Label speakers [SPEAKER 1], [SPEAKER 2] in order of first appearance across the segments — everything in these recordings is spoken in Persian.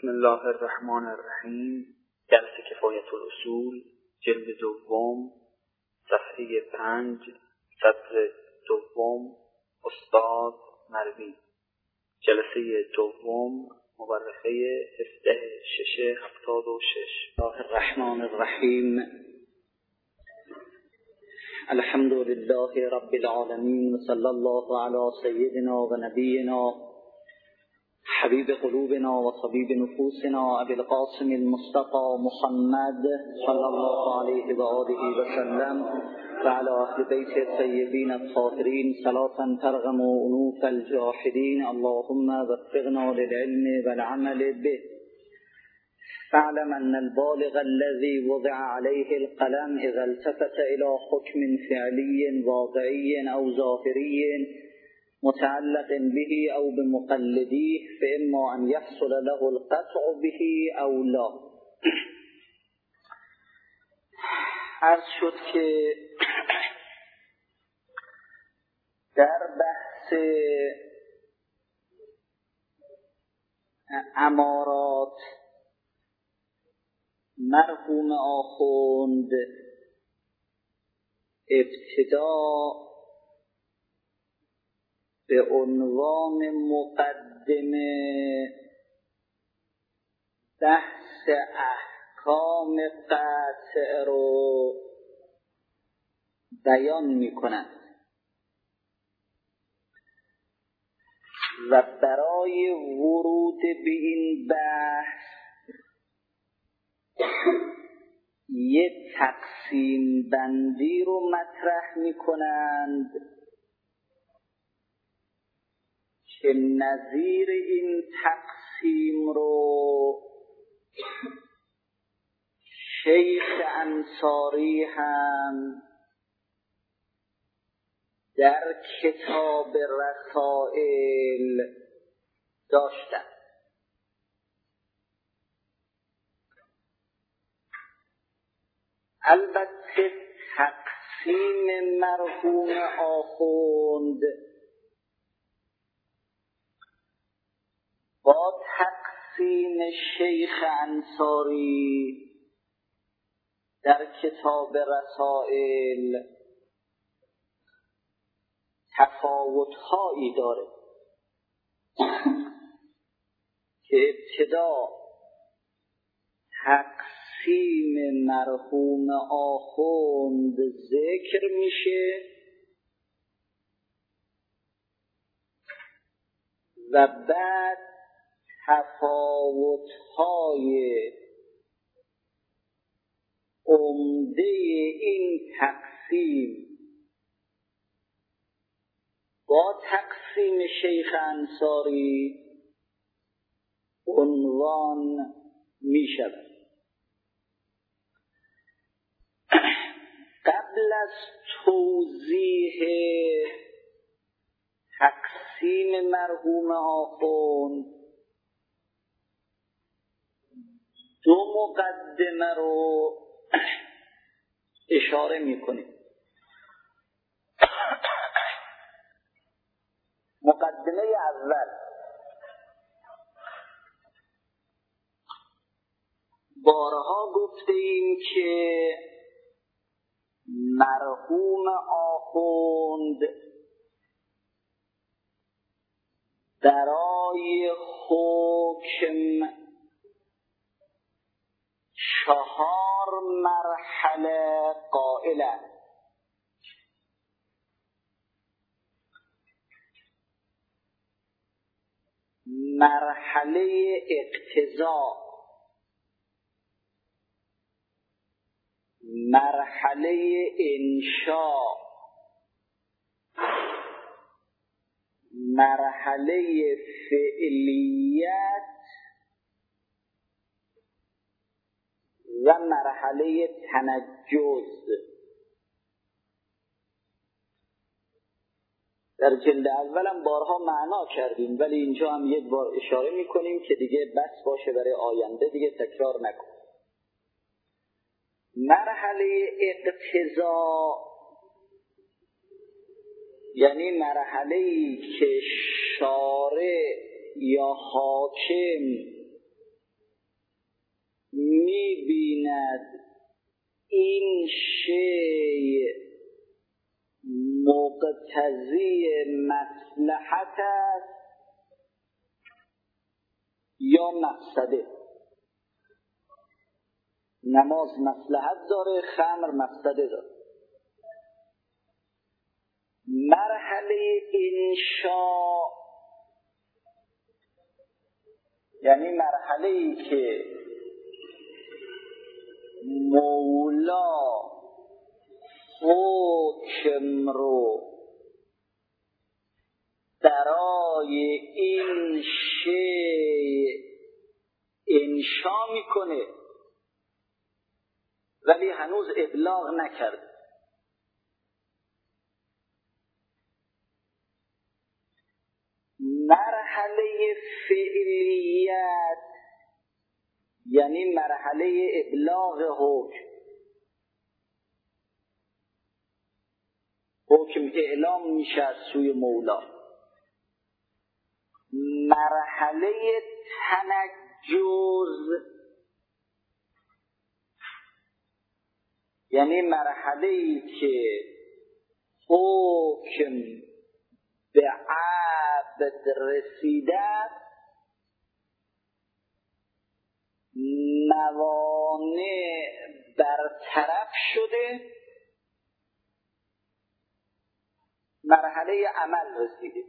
[SPEAKER 1] بسم الله الرحمن الرحیم. درس کفایت الاصول، جلد دوم، صفحه 5، سطر دوم، استاد مروی. جلسه دوم، مورخه 17/6/76.
[SPEAKER 2] الله الرحمن الرحیم. الحمد لله رب العالمین و صلی الله علی سیدنا و نبینا حبیب قلوبنا و طبیب نفوسنا ابی القاسم المصطفى محمد صلی الله علیه و آله و سلم و علی اهل بیت الطیبین الطاهرین صلاة ترغم انوف الجاحدین. اللهم وفقنا للعلم والعمل به. فاعلم ان البالغ الذي وضع عليه القلم اذا التفت الى حكم فعلي واقعي او ظاهري متعلق به او بمقلديه فاما ان يحصل له القطع به او لا. عرض شد که در بحث امارات مرحوم آخوند ابتدا به عنوان مقدمه بحث احکام قطع رو بیان می کنند و برای ورود به این بحث یک تقسیم بندی رو مطرح می کنند که نظیر این تقسیم رو شیخ انصاری هم در کتاب رسائل داشتند. البته تقسیم مرحوم آخوند با تقسیم شیخ انصاری در کتاب رسائل تفاوت‌هایی داره که ابتدا تقسیم مرحوم آخوند ذکر میشه و بعد تفاوت‌های عمده این تقسیم با تقسیم شیخ انصاری عنوان می شود. قبل از توضیح تقسیم مرحوم آخوند دو مقدمه رو اشاره می‌کنیم. مقدمه اول، بارها گفتیم که مرحوم آخوند برای حکم 4 مرحله قائلند. مرحله اقتضا، مرحله انشاء، مرحله فعلیت و مرحله تنجز. در جلد اولم بارها معنا کردیم ولی اینجا هم یک بار اشاره میکنیم که دیگه بس باشه برای آینده، دیگه تکرار نکنیم. مرحله اقتضا یعنی مرحله‌ای که شارع یا حاکم این شی مقتضی مصلحت است یا مفسده. نماز مصلحت داره، خمر مفسده داره. مرحله انشاء یعنی مرحله‌ای که مولا حکم رو برای این شی انشا میکنه ولی هنوز ابلاغ نکرده. مرحله فعلیت یعنی مرحله ابلاغ حکم اعلام میشه از سوی مولا. مرحله تنجز یعنی مرحله‌ای که حکم به عبد رسیده، موانع برطرف شده، مرحله عمل رسیده.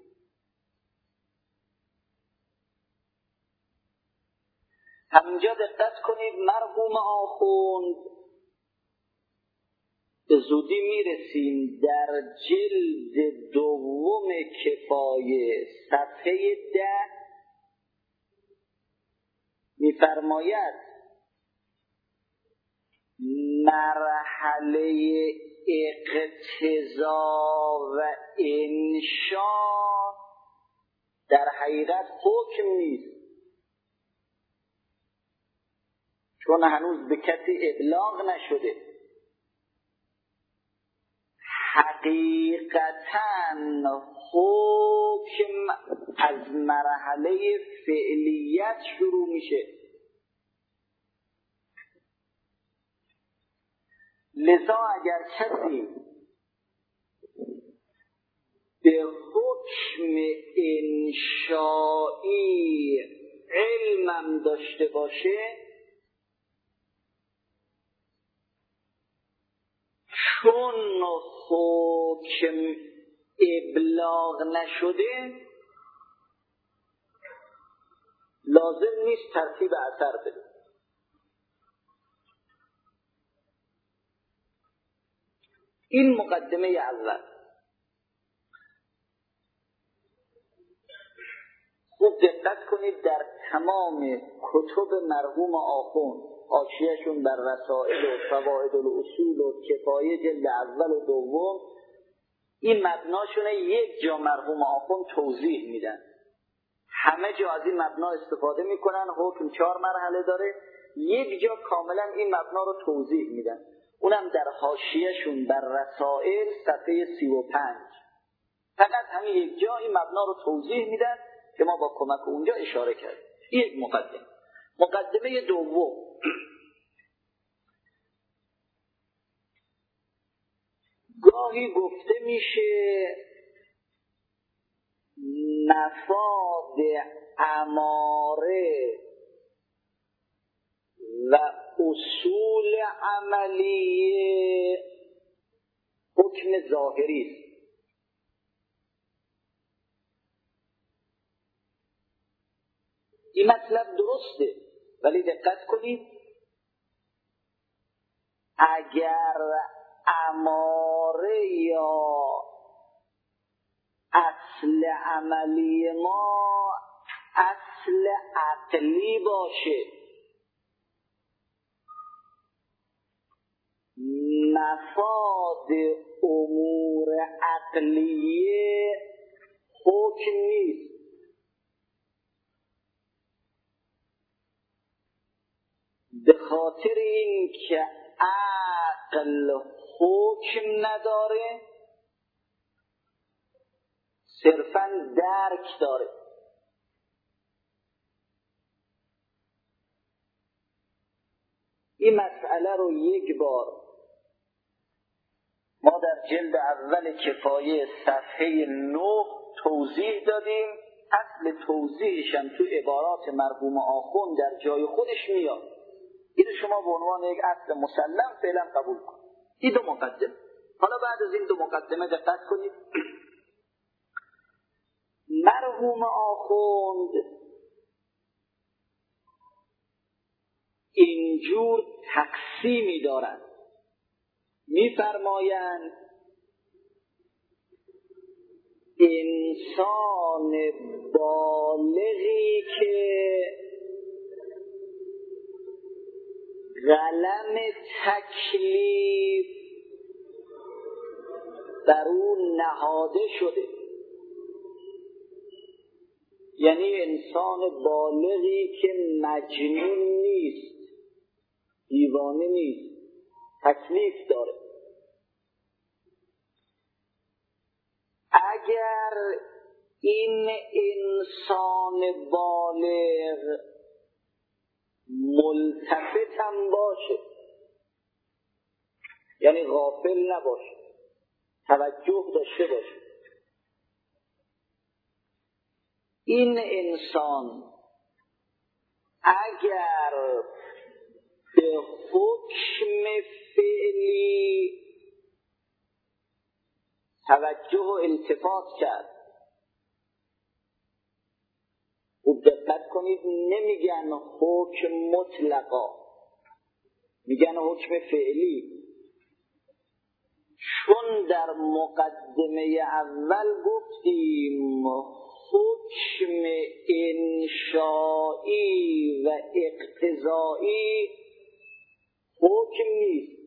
[SPEAKER 2] همینجا دقت کنید، مرحوم آخوند به زودی میرسیم در جلد دوم کفایه صفحه 10 میفرماید مرحله اقتضا و انشاء در حقیقت حکم نیست، چون هنوز به کسی ابلاغ نشده. حقیقتاً حکم از مرحله فعلیت شروع میشه. لذا اگر کسی به حکم انشائی علمم داشته باشه، چون حکم ابلاغ نشده لازم نیست ترتیب اثر بده. این مقدمه اول. خوب دقت کنید، در تمام کتب مرحوم آخوند، حاشیه‌شون بر رسائل و فوائد الاصول و کفایه جلد اول و دوم، این مبناشونه یک جا مرحوم آخوند توضیح میدن. همه جا از این مبنا استفاده میکنن. حکم 4 مرحله داره، یک جا کاملا این مبنا رو توضیح میدن، اونم در حاشیه‌شون بر رسائل صفحه 35. فقط همین یک جا این مبنا رو توضیح میدن که ما با کمک اونجا اشاره کردیم. یک مقدمه. مقدمه دوم، گاهی گفته میشه مفاد اماره و اصول عملیه حکم ظاهری است. این مطلب درسته، ولی دقت کنید، اگر اماره یا اصل عملی ما اصل عقلی باشه، مفاد امور عقلیه حکم نیست. به خاطر این که عقل حکم نداره، صرفاً درک داره. این مسئله رو یک بار ما در جلد اول کفایه صفحه 9 توضیح دادیم. اصل توضیحش هم تو عبارات مرحوم آخوند در جای خودش میاد. این شما به عنوان یک اصل مسلم فعلا قبول کنید. این دو مقدمه. حالا بعد از این دو مقدمه دقت کنید. مرحوم آخوند اینجور تقسیمی دارند، می‌فرمایند انسان بالغی که قلم تکلیف بر او نهاده شده، یعنی انسان بالغی که مجنون نیست، دیوانه نیست، تکلیف داره. اگر این انسان بالغ ملتفت هم باشه، یعنی غافل نباشه، توجه داشته باشه، این انسان اگر به حکم فعلی توجه و التفات کرد، خوب دقت کنید، نمیگن حکم مطلقا، میگن حکم فعلی، چون در مقدمه اول گفتیم حکم انشائی و اقتضایی حکم نیست.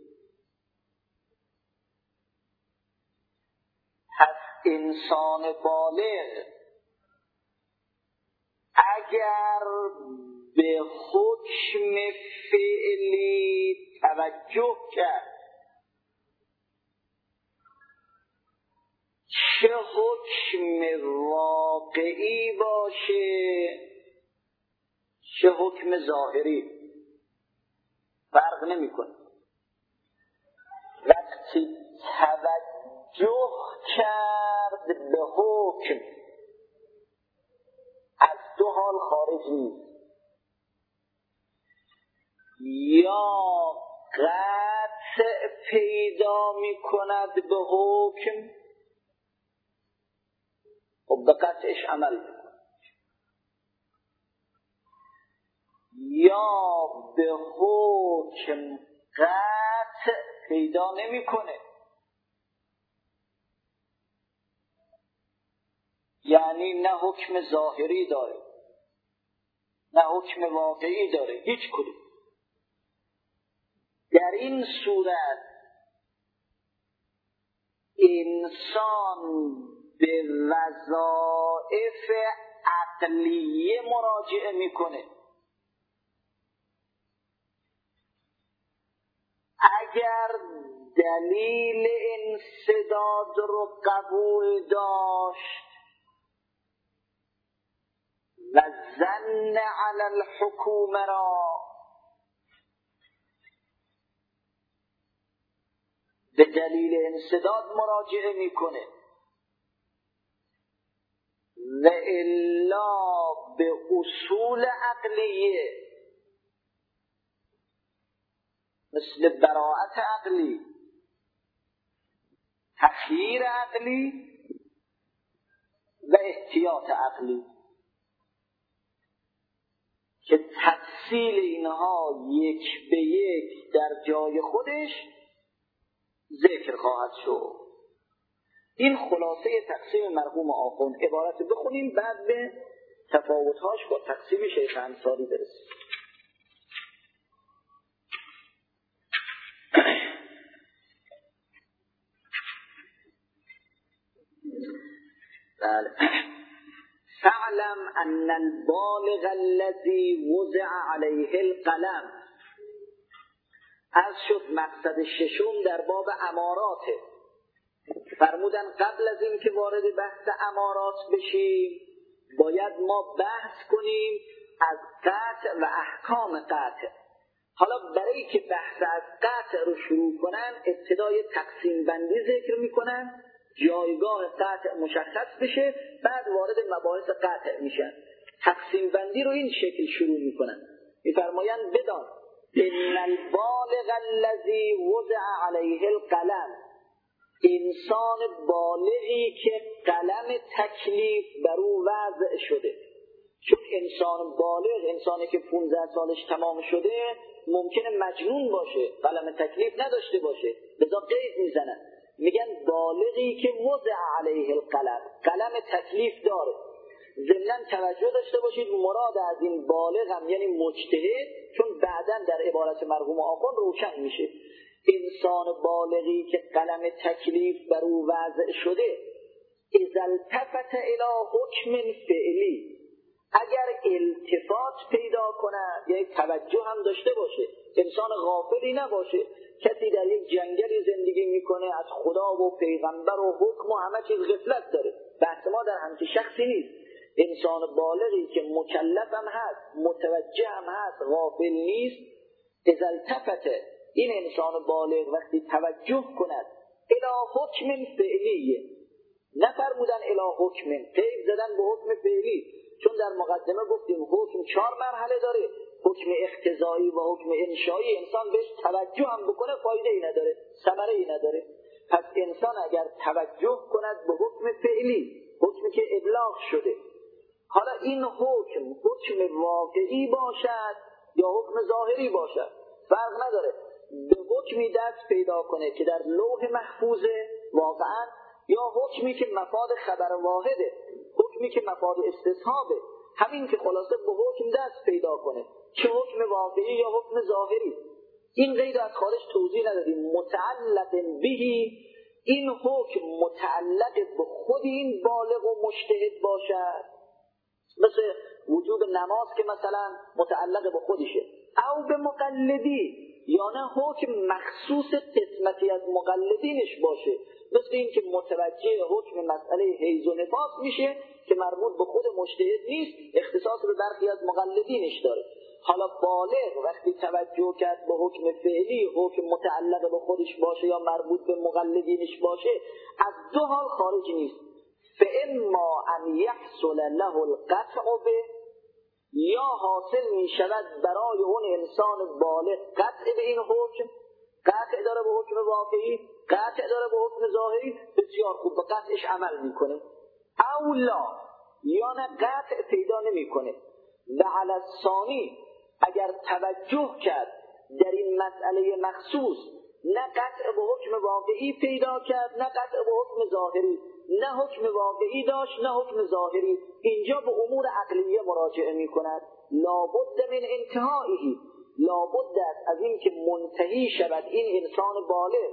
[SPEAKER 2] پس انسان بالغ اگر به حکم فعلی توجه کرد، چه حکم واقعی باشه چه حکم ظاهری، فرق نمی‌کنه. وقتی توجه کرد به حکم، از دو حال خارج نیست، یا قطع پیدا می‌کند به حکم، خب به قطعش عمل می‌کند، یا به حکم قطع پیدا نمی‌کنه، یعنی نه حکم ظاهری داره نه حکم واقعی داره، هیچ کدوم. در این صورت انسان به وظایف عقلیه مراجعه میکنه. اگر دلیل انسداد رو قبول داشت و ظن علی الحکومه را به دلیل انسداد مراجعه میکنه و الا به اصول عقلیه مثل براءت عقلی، تخییر عقلی و احتیاط عقلی که تفصیل اینها یک به یک در جای خودش ذکر خواهد شد. این خلاصه تقسیم مرحوم آخوند. عبارت بخونیم بعد به تفاوت‌هاش با تقسیم شیخ انصاری برسیم. بله. فاعلم ان البالغ الذي وضع عليه القلم. از شد مقصد ششم در باب اماراته. فرمودن قبل از این که وارد بحث امارات بشیم باید ما بحث کنیم از قطع و احکام قطع. حالا برای که بحث از قطع رو شروع کنن ابتدای تقسیم بندی ذکر میکنن، جایگاه قطع مشخص بشه، بعد وارد مباحث قطع میشن. تقسیم بندی رو این شکل شروع میکنن، میفرمایند بدان ان البالغ الذی وضع علیه القلم، انسان بالغی که قلم تکلیف بر او وضع شده. چون انسان بالغ، انسانی که 15 سالش تمام شده، ممکنه مجنون باشه، قلم تکلیف نداشته باشه، لذا قید میزنن، میگن بالغی که وضع علیه القلم، قلم تکلیف داره. ضمن توجه داشته باشید مراد از این بالغ هم یعنی مجتهد، چون بعداً در عبارت مرحوم آخوند روشن میشه. انسان بالغی که قلم تکلیف بر او وضع شده، اذا التفت الی حکم فعلی، اگر التفات پیدا کنه، یعنی توجه هم داشته باشه، انسان غافلی نباشه. کسی در یک جنگلی زندگی میکنه، از خدا و پیغمبر و حکم و همه چیز غفلت داره. بحث ما در همچین شخصی نیست. انسان بالغی که مکلف هم هست، متوجه هم هست، غافل نیست. اذا التفت، این انسان بالغ وقتی توجه کند الی حکم فعلیه، نفرمودن الی حکم، قید زدن به حکم فعلی، چون در مقدمه گفتیم حکم 4 مرحله داره، حکم اقتضایی و حکم انشایی. انسان بهش توجه هم بکنه فایده ای نداره، ثمره ای نداره. پس انسان اگر توجه کند به حکم فعلی، حکمی که ابلاغ شده، حالا این حکم واقعی باشد یا حکم ظاهری باشد فرق نداره، به حکمی دست پیدا کنه که در لوح محفوظه واقعا، یا حکمی که مفاد خبر واحده، حکمی که مفاد استصحابه، همین که خلاصه به حکم دست پیدا کنه، چه حکم واقعی یا حکم ظاهری. این قید از خارج توضیح ندادیم. متعلق بهی، این حکم متعلق به خود این بالغ و مجتهد باشد، مثل وجوب نماز که مثلا متعلق به خودشه، او به مقلدی، یا نه حکم مخصوص قسمتی از مقلدینش باشه، مثل این که متوجه حکم مسئله حیض و نفاس میشه که مربوط به خود مجتهد نیست، اختصاص به برخی از مقلدینش داره. حالا بالغ وقتی توجه کرد به حکم فعلی، حکم متعلق به خودش باشه یا مربوط به مقلدینش باشه، از دو حال خارج نیست. فاما ان یحصل له القطع به، یا حاصل می شود برای اون انسان بالغ قطع به این حکم، قطع داره به حکم واقعی، قطع داره به حکم ظاهری، بسیار خوب به قطعش عمل میکنه. او لا، یا نه قطع پیدا نمیکنه. و علی الثانی، اگر توجه کرد در این مسئله مخصوص، نه قطع به حکم واقعی پیدا کرد، نه قطع به حکم ظاهری، نه حکم واقعی داشت نه حکم ظاهری، اینجا به امور عقلیه مراجعه می کند. لابد من انتهایی، لابد است از این که منتهی شود این انسان بالغ،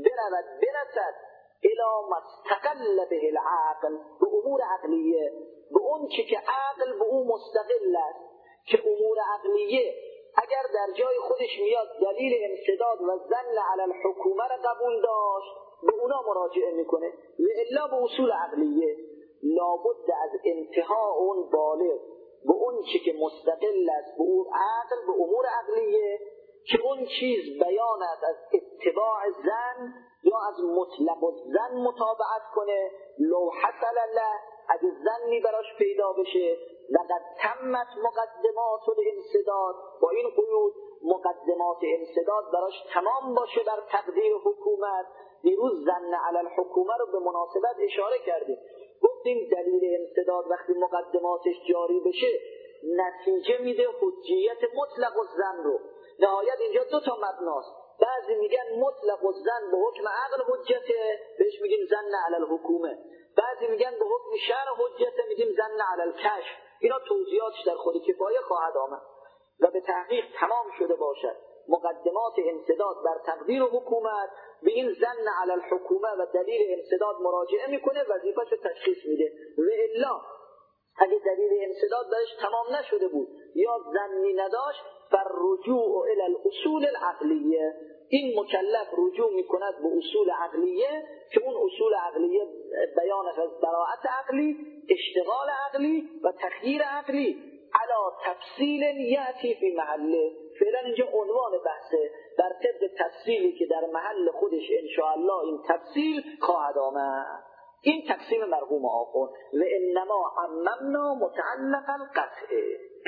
[SPEAKER 2] برسد الی ما استقل به العقل، به امور عقلیه، به اون که عقل به او مستقل است، که امور عقلیه اگر در جای خودش میاد دلیل انسداد و ظن علی الحکومه را قبول داشت، به اونا مراجعه میکنه. و الا به اصول عقلیه لابد از انتها اون بالغ به اون که مستقل است، به اون عقل، به امور عقلیه، که اون چیز بیان است از اتباع ظن یا از مطلق الظن متابعت کنه. لو حصل له، اگه ظنی براش پیدا بشه، لقد تمت مقدمات الانسداد، با این قیود مقدمات انسداد براش تمام باشه در تقدیر حکومت. دیروز ظن علی الحکومه رو به مناسبت اشاره کردیم، گفتیم دلیل انسداد وقتی مقدماتش جاری بشه نتیجه میده حجیت مطلق الظن رو. نهایت اینجا 2 تا مبناست، بعضی میگن مطلق الظن به حکم عقل حجته، بهش میگیم ظن علی الحکومه، بعضی میگن به حکم شرع حجته، میگیم ظن علی الکشف. اینا توضیحاتش در خود کفایه خواهد آمد. و به تحقیق تمام شده باشد مقدمات انسداد بر تقدیر و حکومت، به این ظن علی الحکومه و دلیل انسداد مراجعه میکنه، وظیفه‌ش رو تشخیص میده. و الا اگه دلیل انسداد درش تمام نشده بود یا ظنی نداشت، فالرجوع الی الاصول العقلیه، این مکلف رجوع میکند به اصول عقلیه، که اون اصول عقلیه بیان از براءت عقلی، اشتغال عقلی و تخییر عقلی علی تفصیل یأتی فی محله، فعلا اینجا عنوان بحثه، بر طبق تفصیلی که در محل خودش انشاءالله این تفصیل خواهد آمد. این تقسیم مرحوم آخوند و انما عممنا متعلق القطع.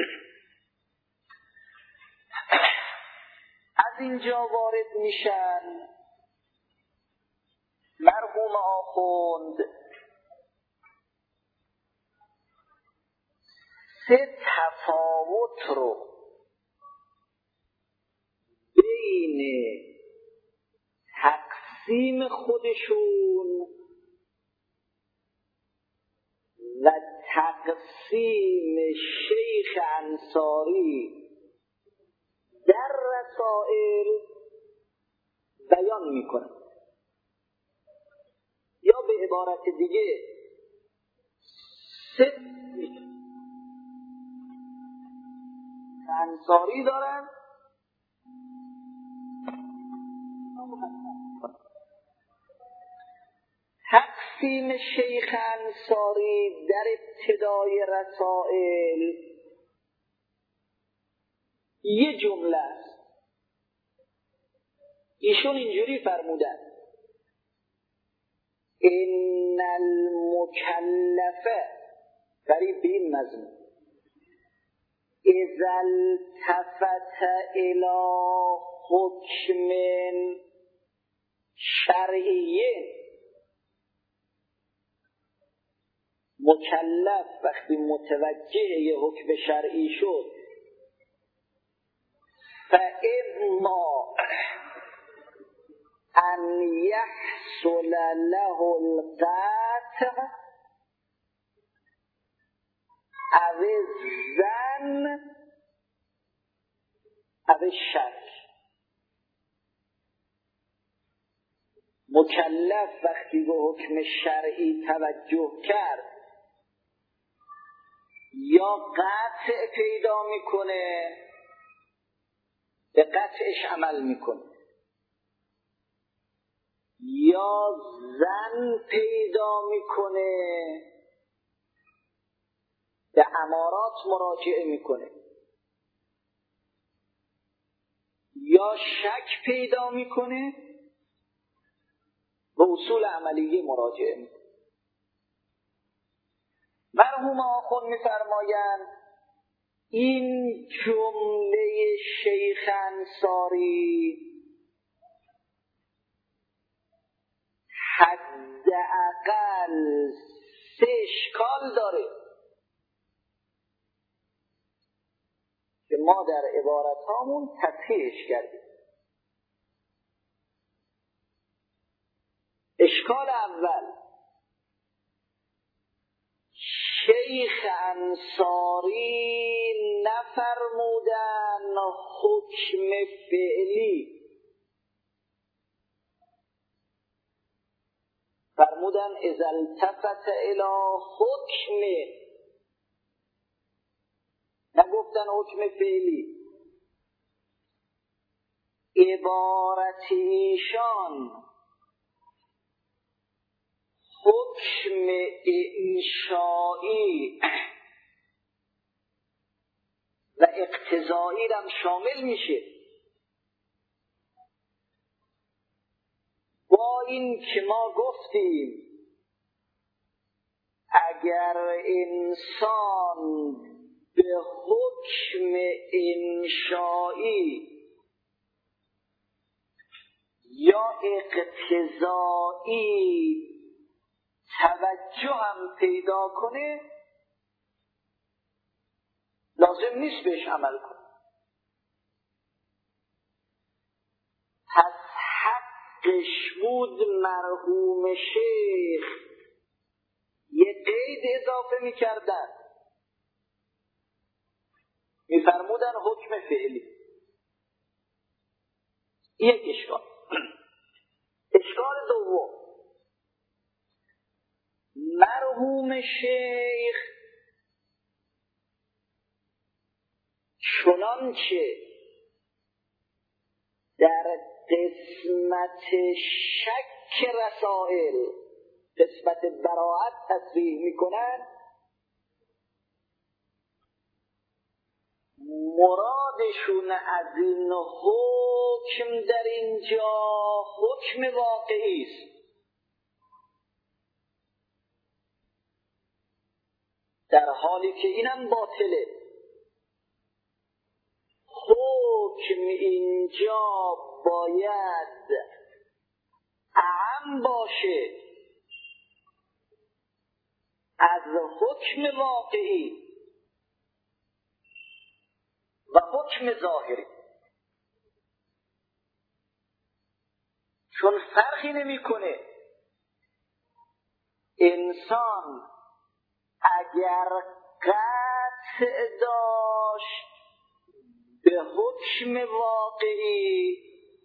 [SPEAKER 2] از اینجا وارد میشن مرحوم آخوند سه تفاوت رو بین تقسیم خودشون و تقسیم شیخ انصاری در رسائل بیان میکنه، یا به عبارت دیگه سه انصاری دارن تقسیم شیخ انصاری در ابتدای رسائل یه جمله است. ایشون اینجوری فرمودن ان المکلفه قریب به این مضمون اذا التفت الى حکم شرعیه، مکلف وقتی متوجه یه حکم شرعی شد فاما ان یحصل له القطع او الظن او الشک. مکلف وقتی به حکم شرعی توجه کرد یا قطع پیدا میکنه به قطعش عمل میکنه، یا ظن پیدا میکنه به امارات مراجعه میکنه، یا شک پیدا میکنه به اصول عملیه مراجعه میکنه. مرحوم آخوند میفرمایند این جمله شیخ انصاری حداقل 3 اشکال داره که ما در عبارتامون تصحیحش کردیم. اشکال اول، شیخ انصاری نفرمودن حکم فعلی، فرمودن اذا التفت الی حکم، نگفتن حکم فعلی. عبارت ایشان حکم انشائی و اقتضایی هم شامل میشه. با این که ما گفتیم اگر انسان به حکم انشائی یا اقتضایی توجه هم پیدا کنه لازم نیست بهش عمل کنه. پس حقش بود مرحوم شیخ یه قید اضافه میکردن، میفرمودن حکم فعلی. یک اشکال. اشکال دوم، مرحوم شیخ چنانچه در قسمت شک رسائل، قسمت براءت تصریح میکنن، مرادشون از این حکم در اینجا حکم واقعی است، در حالی که اینم باطله. حکم اینجا باید اعم باشه از حکم واقعی و حکم ظاهری، چون فرقی نمیکنه انسان اگر قطع داشت به حکم واقعی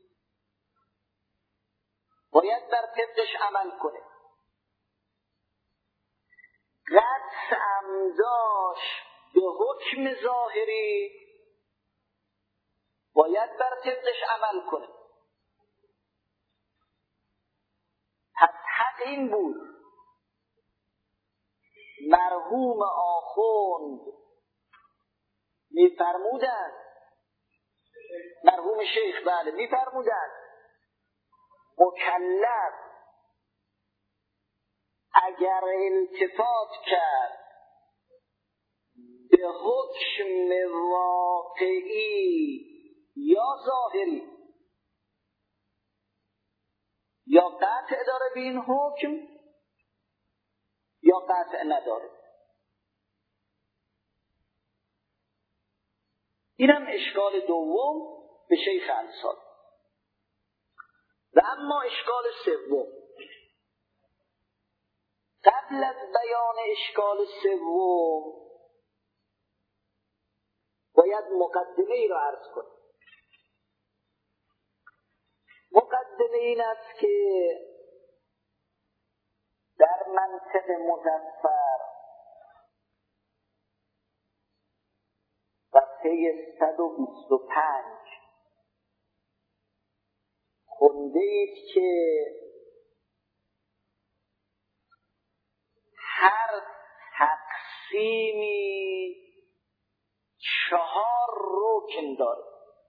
[SPEAKER 2] باید بر طبقش عمل کنه، قطع هم داشت به حکم ظاهری باید بر طبقش عمل کنه. پس حق این بود مرحوم آخوند میفرمودند، مرحوم شیخ بله میفرمودند مکلف اگر التفات کرد به حکم واقعی یا ظاهری یا قطع داره به این حکم یا قطع نداره. اینم اشکال دوم به شیخ انصاری. و اما اشکال سوم، قبل از بیان اشکال سوم باید مقدمه ای را عرض کنم. مقدمه این است که در منطق مظفر صفحه 125 خونده اید که هر تقسیمی 4 رکن داره.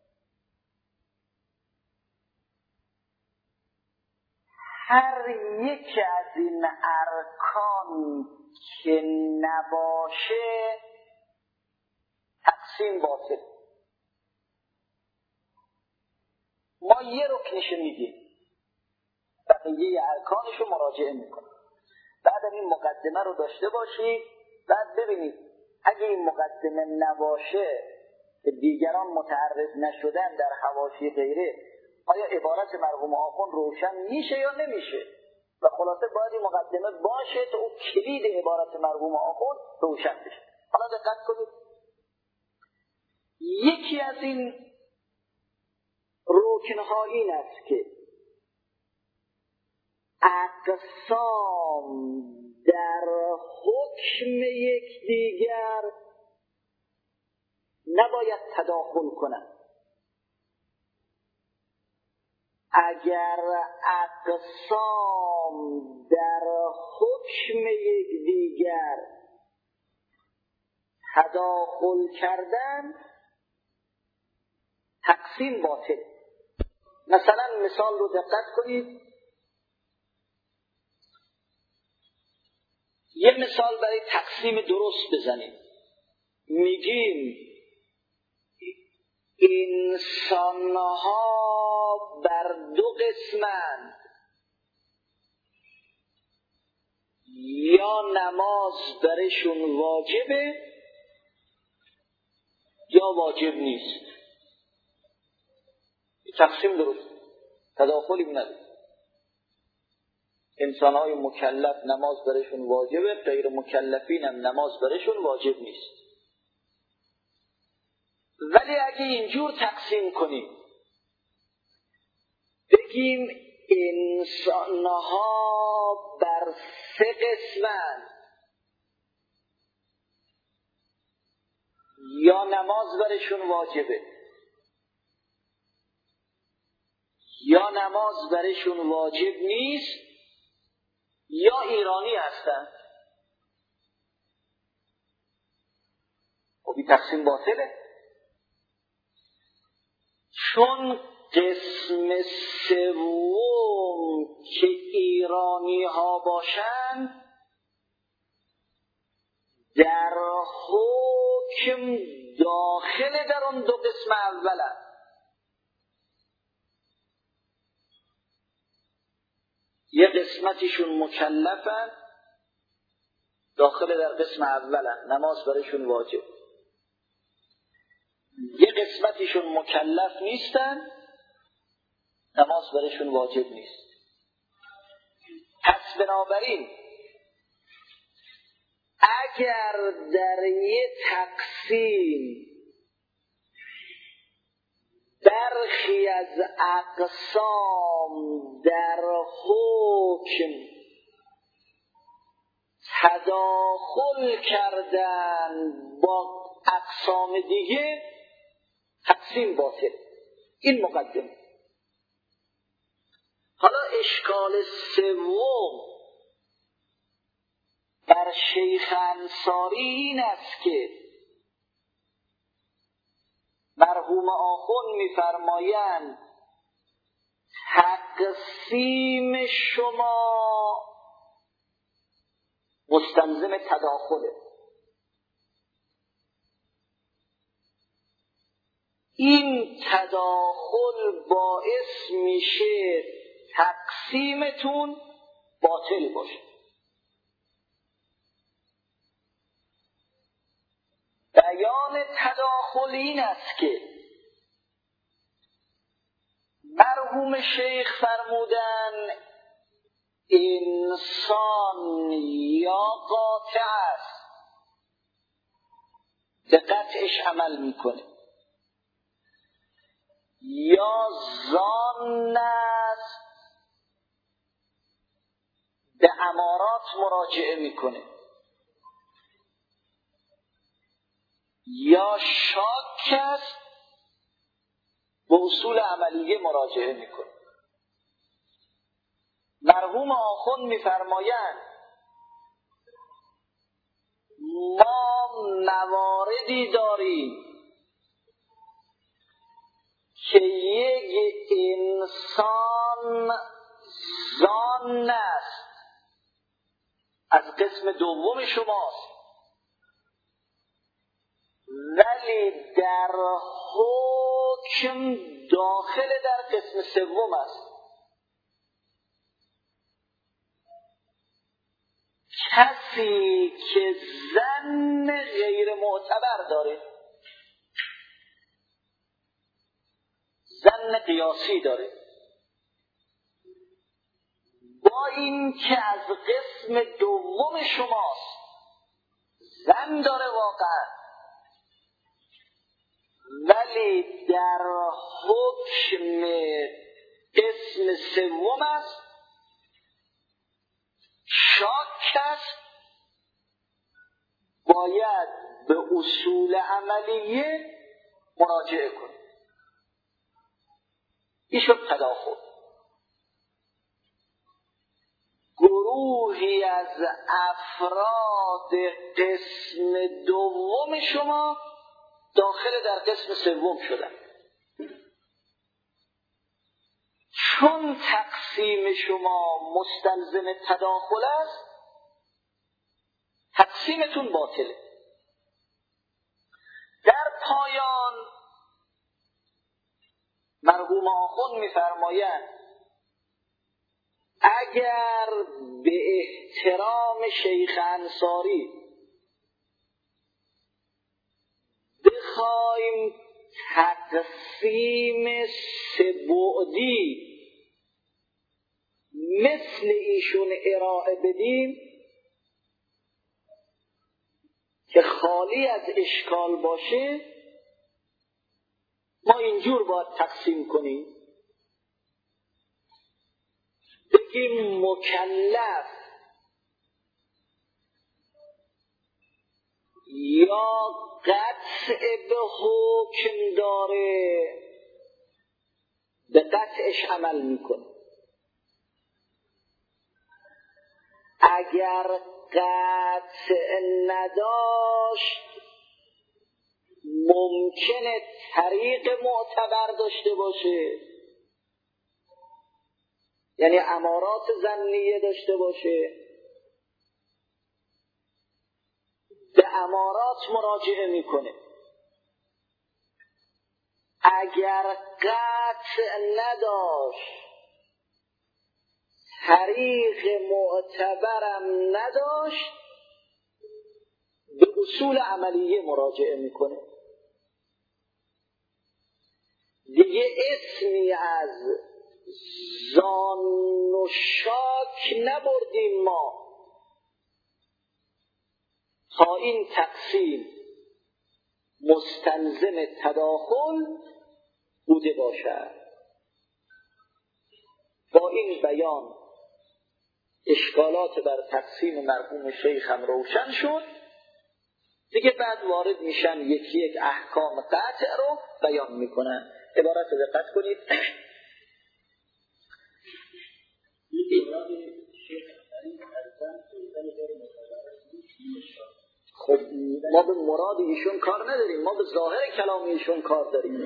[SPEAKER 2] هر یک از این ارکان که نباشه تقسیم باطل. ما یه رکنش میگیم بقیه ارکانش رو مراجعه میکنیم. بعد این مقدمه رو داشته باشید، بعد ببینید اگه این مقدمه نباشه که دیگران متعرض نشدن در حواشی غیره، آیا عبارت مرحوم آخوند روشن میشه یا نمیشه؟ و خلاصه باید این مقدمه باشه تا اون کلید عبارت مرحوم آخوند روشن بشه. حالا دقت کنید، یکی از این رکنها این است که اقسام در حکم یکدیگر نباید تداخل کنند. اگر اقسام در حکم یکدیگر تداخل کردن تقسیم باطل. مثلا مثال رو دقت کنید، یه مثال برای تقسیم درست بزنیم. میگیم انسانها بر 2 قسمند، یا نماز برشون واجبه یا واجب نیست. تقسیم درست، تداخلی نداره. انسانهای مکلف نماز برشون واجبه، غیر مکلفین هم نماز برشون واجب نیست. ولی اگه اینجور تقسیم کنیم بگیم انسانها بر 3 قسمند، یا نماز برشون واجبه یا نماز برشون واجب نیست یا ایرانی هستن، خب این تقسیم باطله. چون قسم سوم که ایرانی ها باشند در حکم داخل در اون دو قسم اولن. یه قسمتیشون مکلفن، داخل در قسم اولن، نماز برایشون واجب. یه قسمتیشون مکلف نیستن، نماز برایشون واجب نیست. پس بنابراین اگر در یه تقسیم برخی از اقسام در حکم تداخل کردن با اقسام دیگه، تقسیم باطل. این مقدمه. حالا اشکال سوم بر شیخ انصاری این است که مرحوم آخوند می‌فرمایند تقسیم شما مستلزم تداخله. این تداخل باعث میشه تقسیمتون باطل باشه. بیان تداخل این است که مرحوم شیخ فرمودن انسان یا قاطع است، به قطعش عمل میکنه، یا ظان است، به امارات مراجعه میکنه، یا شاک است، به اصول عملیه مراجعه میکنه. مرحوم آخوند میفرمایند ما مواردی داریم که یک انسان ظان است، از قسم دوم شماست، ولی در حکم داخل در قسم سوم است. کسی که ظن غیر معتبر داره، ظن قیاسی داره، با این که از قسم دوم شماست، ظن داره واقعا، ولی در حکم قسم سوم است، شاک است، باید به اصول عملیه مراجعه کنید. این شد تداخل. گروهی از افراد قسم دوم شما داخل در قسم سوم شدن. چون تقسیم شما مستلزم تداخل است، تقسیمتون باطله. در پایان مرحوم آخوند می‌فرمایند اگر به احترام شیخ انصاری بخوایم تقسیم سه‌بعدی مثل ایشون ارائه بدیم که خالی از اشکال باشه، ما اینجور باید تقسیم کنیم. بگیم مکلف یا قطع به حکم داره، به قطعش عمل میکنه. اگر قطع نداشت ممکنه طریق معتبر داشته باشه، یعنی امارات ظنیه داشته باشه، به امارات مراجعه میکنه. اگر قطع نداشت، طریق معتبرم نداشت، به اصول عملیه مراجعه میکنه. دیگه اسمی از ظن و شاک نبردیم ما تا این تقسیم مستلزم تداخل بوده باشد. با این بیان اشکالات بر تقسیم مرحوم شیخ هم روشن شد. دیگه بعد وارد میشن یکی یک احکام قطع رو بیان میکنن. عبارت رو دقت کنید. خب ما به مراد ایشون کار نداریم، ما به ظاهر کلام ایشون کار داریم.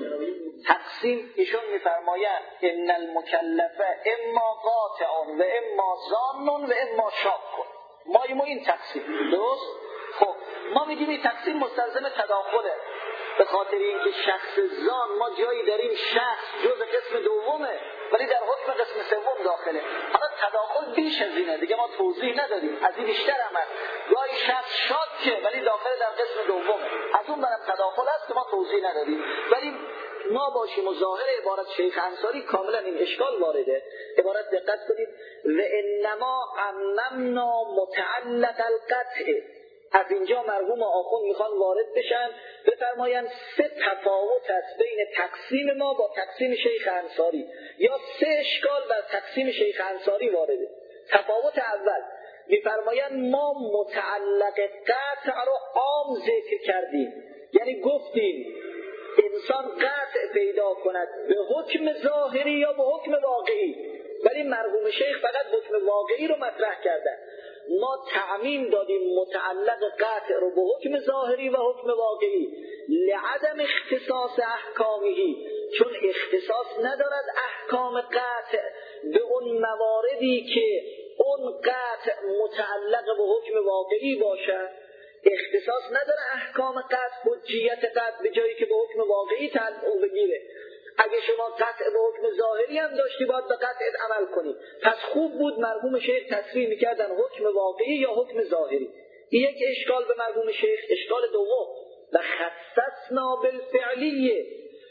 [SPEAKER 2] تقسیم ایشون میفرمایند ان المکلفه اما قاطع و اما ظان و اما شاک. ما این تقسیم درست. خب ما میگیم این تقسیم مستلزم تداخله، به خاطر اینکه شخص ظان ما جایی داریم شخص جزء قسم دومه ولی در حکم قسم سوم داخله. حالا تداخل بیش از اینه، دیگه ما توضیح نداریم، از این بیشتر هم هست. گاهی شخص شاکه ولی داخل در قسم دومه، از اون برم تداخل هست که ما توضیح نداریم. ولی ما باشیم و ظاهر عبارت شیخ انصاری کاملا این اشکال وارده. عبارت دقت کنید. و انما عممنا متعلق القطع. از اینجا مرحوم آخوند میخوان وارد بشن بفرمایند سه تفاوت است بین تقسیم ما با تقسیم شیخ انصاری، یا سه اشکال در تقسیم شیخ انصاری وارده. تفاوت اول میفرمایند ما متعلق قطع رو عام ذکر کردیم، یعنی گفتیم انسان قطع پیدا کند به حکم ظاهری یا به حکم واقعی، ولی مرحوم شیخ فقط حکم واقعی رو مطرح کردن. ما تعمیم دادیم متعلق قطع رو به حکم ظاهری و حکم واقعی لعدم اختصاص احکامی، چون اختصاص ندارد احکام قطع به اون مواردی که اون قطع متعلق به حکم واقعی باشد. اختصاص نداره احکام قطع حجیت قطع به جایی که به حکم واقعی تعلق بگیره. اگه شما قطع به حکم ظاهری هم داشتی باید به قطعت عمل کنی. پس خوب بود مرحوم شیخ تصریح میکردن حکم واقعی یا حکم ظاهری. این یک اشکال به مرحوم شیخ. اشکال دوم و خصصنا بالفعلیه،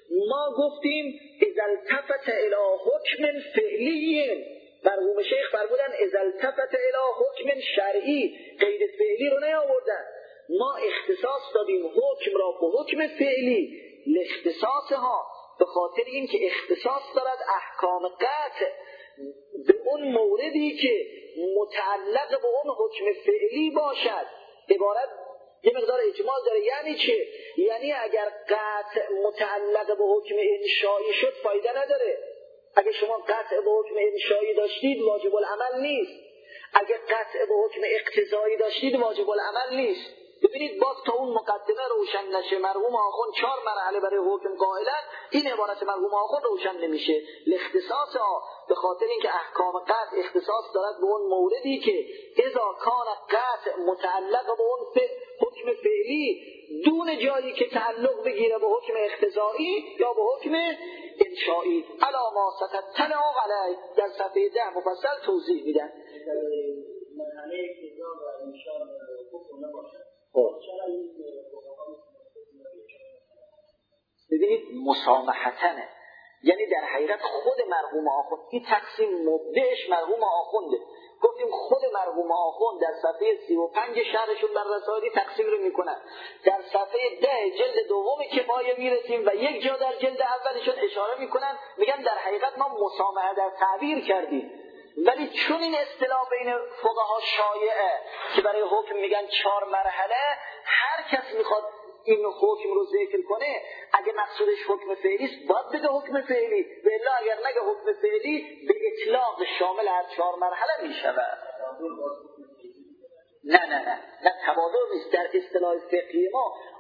[SPEAKER 2] ما گفتیم اذا التفت الى حکم فعلی. مرحوم شیخ فرمودن اذا التفت الى حکم شرعی، غیر فعلی رو نیاوردن. ما اختصاص دادیم حکم را به حکم فعلی لاختصاصها، به خاطر اینکه اختصاص دارد احکام قطع به اون موردی که متعلق به اون حکم فعلی باشد. عبارت یه مقدار اجمال داره. یعنی چه؟ یعنی اگر قطع متعلق به حکم انشایی شد فایده نداره. اگه شما قطع به حکم انشایی داشتید واجب العمل نیست. اگه قطع به حکم اقتضایی داشتید واجب العمل نیست. ببینید باز تا اون مقدمه روشن نشه مرحوم آخوند 4 مرحله برای حکم قائلن، این عبارت مرحوم آخوند روشن نمیشه. الاختصاص به خاطر اینکه احکام قطع اختصاص دارد به اون موردی که اذا کان قطع متعلق به اون حکم فعلی دون جایی که تعلق بگیره به حکم اقتضایی یا به حکم انشایی. علا ما ستتنا علی در صفحه 10 مفصل توضیح میدن.
[SPEAKER 3] مرحله اقتضا و انشا حکم نباشد.
[SPEAKER 2] ببینید مسامحتنه، یعنی در حقیقت خود مرحوم آخوند این تقسیم مبدعش مرحوم آخونده. گفتیم خود مرحوم آخوند در صفحه 35 شرحشون بر رسائلی تقسیم رو میکنن. در صفحه 10 جلد دوم کفایه میرسیم و یک جا در جلد اولشون اشاره میکنن، میگن در حقیقت ما مسامحه در تعبیر کردیم، ولی چون این اصطلاح بین فقها شایعه که برای حکم میگن 4 مرحله، هر کس میخواد این حکم رو ذکر کنه اگه مقصودش حکم فعلی است باید بگه حکم فعلی، و الا اگر نگه حکم فعلی به اطلاق شامل هر 4 مرحله میشود. نه تبادل نیست. در اصطلاح فقهی ما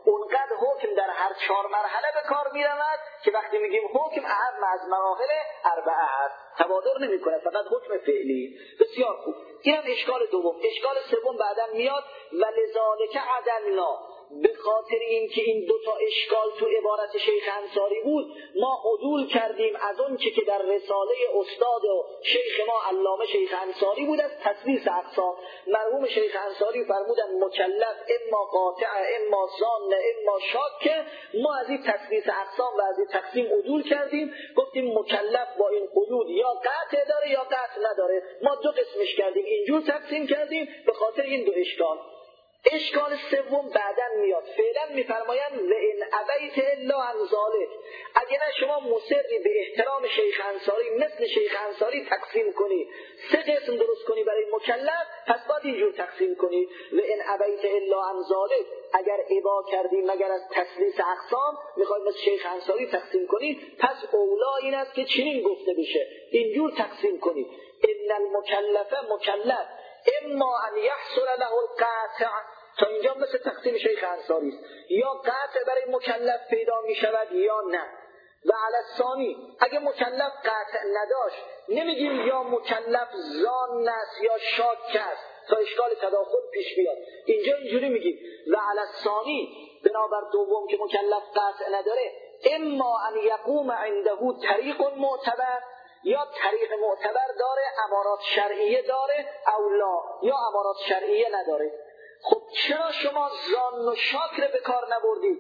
[SPEAKER 2] اونقدر حکم در هر 4 مرحله به کار می‌رود که وقتی میگیم حکم اهم از مراحل 4 هست، تبادر نمی‌کنه، فقط حکم فعلی. بسیار خوب، اینم اشکال دوم. اشکال سوم بعداً میاد ولذالک عدلنا، به خاطر اینکه این 2 تا اشکال تو عبارت شیخ انصاری بود ما عدول کردیم از اون که در رساله استاد و شیخ ما علامه شیخ انصاری بود از تثلیث اقسام. مرحوم شیخ انصاری فرمودن مکلف اما قاطع اما ظان اما شاک، ما از این تثلیث اقسام و از این تقسیم عدول کردیم، گفتیم مکلف با این قیود یا قطع داره یا قطع نداره، ما 2 قسمش کردیم، اینجور تقسیم کردیم به خاطر این 2 اشکال. اشکال سوم بعداً میاد، فعلا میفرمایند و ان ابیت الا عن ذلک، اگر شما مصری به احترام شیخ انصاری مثل شیخ انصاری تقسیم کنی، 3 قسم درست کنی برای مکلف، پس باید اینجور تقسیم کنی و ان ابیت الا عن ذلک، اگر ابا کردی مگر از تثلیث اقسام میخوای مثل شیخ انصاری تقسیم کنی، پس اولا این است که چنین گفته بشه، اینجور تقسیم کنی ان المکلف مکلف اما ان یحصل له القطع، تا اینجا مثل تقسیم شیخ انصاری است، یا قطع برای مکلف پیدا می شود یا نه. و علی الثانی اگه مکلف قطع نداشت نمیگیم یا مکلف ظان است یا شاک است تا اشکال تداخل پیش بیاد، اینجا اینجوری میگیم و علی الثانی بنابر دوم که مکلف قطع نداره اما ان یقوم عنده طریق معتبر، یا طریق معتبر داره امارات شرعیه داره او لا، یا امارات شرعیه نداره. خب چرا شما ظن و شاک رو به کار نبردید؟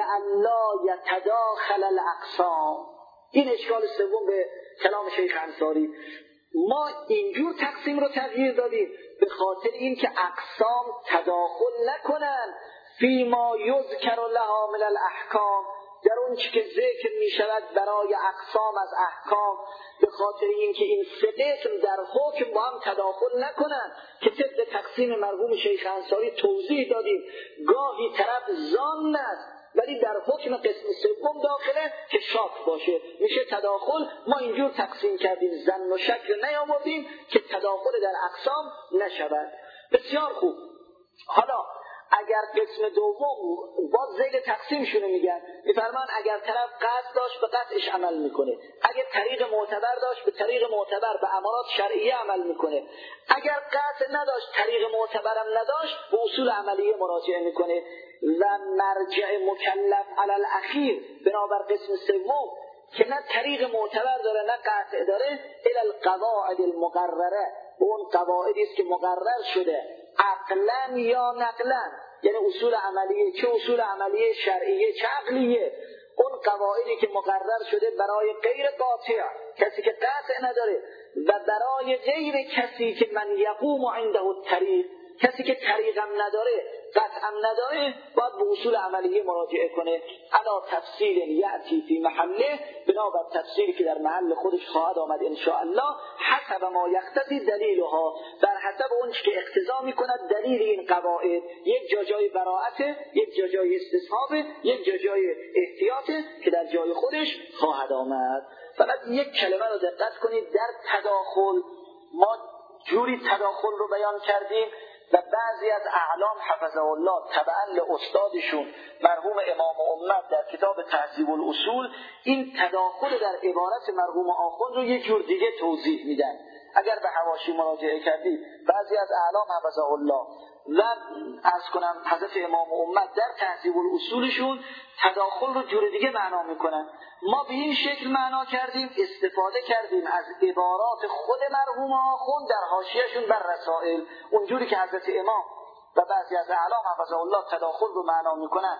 [SPEAKER 2] لئلا یتداخل الاقسام. این اشکال سوم به کلام شیخ انصاری. ما اینجور تقسیم رو تغییر دادیم به خاطر اینکه اقسام تداخل نکنن فیما یذکر لها من الاحکام، در اون چی که ذکر می شود برای اقسام از احکام، به خاطر اینکه این 3 قسم در حکم با هم تداخل نکنن که طبق تقسیم مرحوم شیخ انصاری توضیح دادیم گاهی طرف ظان است ولی در حکم قسم سوم داخله که شاک باشه میشه تداخل. ما اینجور تقسیم کردیم، ظن و شک رو نیاوردیم که تداخل در اقسام نشود. بسیار خوب، حالا اگر قسم دوم باز ذیل تقسیمشونه میفرمان اگر طرف قصد داشت به قطعش عمل میکنه، اگر طریق معتبر داشت به طریق معتبر به امارات شرعیه عمل میکنه، اگر قطع نداشت طریق معتبرم نداشت به اصول عملیه مراجعه میکنه. و مرجع مکلف علی الاخیر بنابر قسم سوم که نه طریق معتبر داره نه قطع داره الی القواعد المقرره، اون قواعدی است که مقرر شده عقلا یا نقلا، یعنی اصول عملیه، چه اصول عملیه شرعیه چه عقلیه، اون قواعدی که مقرر شده برای غیر قاطع، کسی که قطع نداره، و برای غیر کسی که من یقوم عنده الطریق، کسی که طریقم نداره قطعم نداره باید به اصول عملیه مراجعه کنه. علا تفصیل یأتی فی محله، بنابر تفصیلی که در محل خودش خواهد آمد ان شاء الله، حسب ما یقتضی دلیلها، بر حسب اون که اقتضا میکند دلیل این قواعد، یک جای براءت، یک جای استصحاب، یک جای احتیاط که در جای خودش خواهد آمد. فقط یک کلمه رو دقت کنید، در تداخل ما جوری تداخل رو بیان کردیم و بعضی از اعلام حفظه الله تبعا لاستادشون مرحوم امام امت در کتاب تهذیب الاصول این تداخل در عبارت مرحوم آخوند رو یه جور دیگه توضیح میدن. اگر به حواشی مراجعه کردید بعضی از اعلام حفظه الله و از کنم حضرت امام امت در تهذیب الاصولشون تداخل رو جور دیگه معنا میکنن. ما به این شکل معنا کردیم، استفاده کردیم از عبارات خود مرحوم آخوند در حاشیه‌شون بر رسائل، اونجوری که حضرت امام و بعضی از اعلام حفظه الله تداخل رو معنا میکنن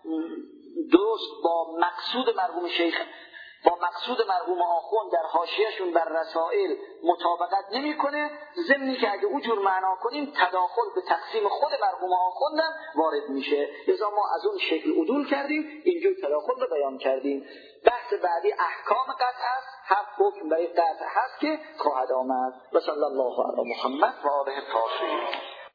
[SPEAKER 2] درست با مقصود مرحوم شیخ با مقصود مرحوم آخوند در حاشیه‌شون بر رسائل مطابقت نمیکنه، ضمنی که اگه اونجور معنا کنیم تداخل به تقسیم خود مرحوم آخوندم وارد میشه. لذا ما از اون شکل عدول کردیم، اینجور تداخل رو بیان کردیم. بحث بعدی احکام قطع است، 7 حکم برای قطع هست که خواهد آمد. و صلی الله علی محمد و آله الطاهرین.